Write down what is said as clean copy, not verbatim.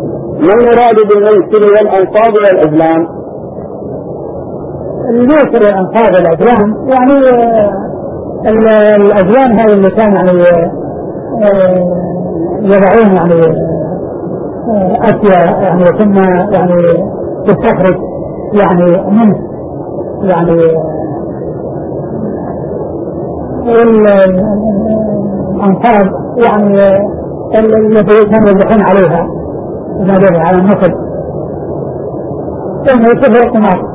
ما المراد بالميسر والأنصاب والأزلام؟ الميسر والأنصاب والأزلام يعني الأزلام هذه اللي كان يعني يضعون يعني أشياء يعني ثم يعني تستخرج يعني منه يعني الأنصاب يعني التي كانوا يذبحون عليها على النصب ثم يصبح القماش